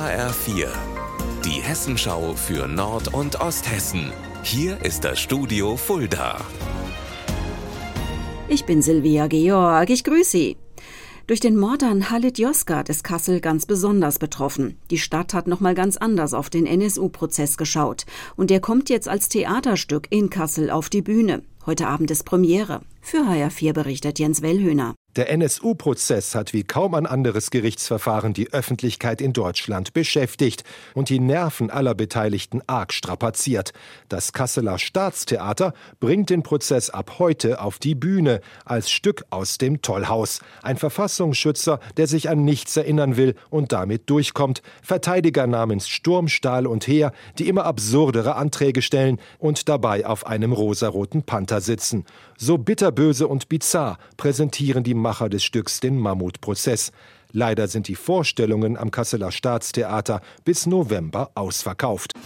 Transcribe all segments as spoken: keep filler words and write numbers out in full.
H R vier, die Hessenschau für Nord- und Osthessen. Hier ist das Studio Fulda. Ich bin Silvia Georg, ich grüße Sie. Durch den Mord an Halit Yozgat ist Kassel ganz besonders betroffen. Die Stadt hat noch mal ganz anders auf den N S U-Prozess geschaut. Und der kommt jetzt als Theaterstück in Kassel auf die Bühne. Heute Abend ist Premiere. Für H R vier berichtet Jens Wellhöhner. Der N S U-Prozess hat wie kaum ein anderes Gerichtsverfahren die Öffentlichkeit in Deutschland beschäftigt und die Nerven aller Beteiligten arg strapaziert. Das Kasseler Staatstheater bringt den Prozess ab heute auf die Bühne als Stück aus dem Tollhaus. Ein Verfassungsschützer, der sich an nichts erinnern will und damit durchkommt. Verteidiger namens Sturm, Stahl und Heer, die immer absurdere Anträge stellen und dabei auf einem rosaroten Panther sitzen. So bitterböse und bizarr präsentieren die Macher des Stücks den Mammutprozess. Leider sind die Vorstellungen am Kasseler Staatstheater bis November ausverkauft.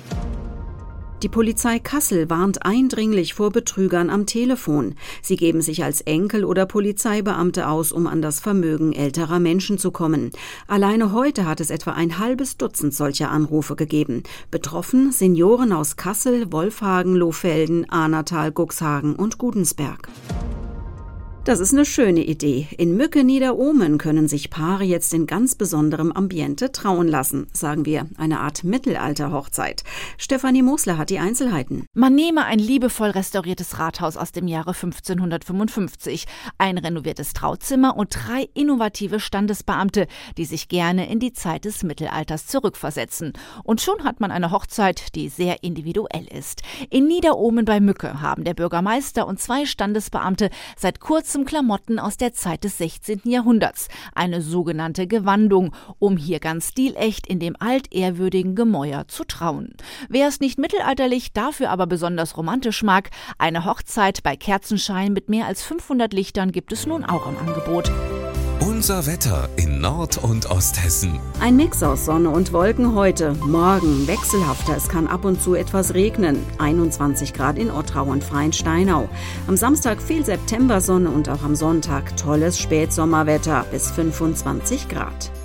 Die Polizei Kassel warnt eindringlich vor Betrügern am Telefon. Sie geben sich als Enkel oder Polizeibeamte aus, um an das Vermögen älterer Menschen zu kommen. Alleine heute hat es etwa ein halbes Dutzend solcher Anrufe gegeben. Betroffen Senioren aus Kassel, Wolfhagen, Lohfelden, Ahnertal, Cuxhagen und Gudensberg. Das ist eine schöne Idee. In Mücke-Niederohmen können sich Paare jetzt in ganz besonderem Ambiente trauen lassen, sagen wir. Eine Art Mittelalter-Hochzeit. Stefanie Mosler hat die Einzelheiten. Man nehme ein liebevoll restauriertes Rathaus aus dem Jahre fünfzehnhundertfünfundfünfzig, ein renoviertes Trauzimmer und drei innovative Standesbeamte, die sich gerne in die Zeit des Mittelalters zurückversetzen. Und schon hat man eine Hochzeit, die sehr individuell ist. In Niederohmen bei Mücke haben der Bürgermeister und zwei Standesbeamte seit kurzem Klamotten aus der Zeit des sechzehnten Jahrhunderts, eine sogenannte Gewandung, um hier ganz stilecht in dem altehrwürdigen Gemäuer zu trauen. Wer es nicht mittelalterlich, dafür aber besonders romantisch mag, eine Hochzeit bei Kerzenschein mit mehr als fünfhundert Lichtern gibt es nun auch im Angebot. Unser Wetter in Nord- und Osthessen. Ein Mix aus Sonne und Wolken heute. Morgen wechselhafter, es kann ab und zu etwas regnen. einundzwanzig Grad in Ottrau und Freiensteinau. Am Samstag viel Septembersonne und auch am Sonntag tolles Spätsommerwetter bis fünfundzwanzig Grad.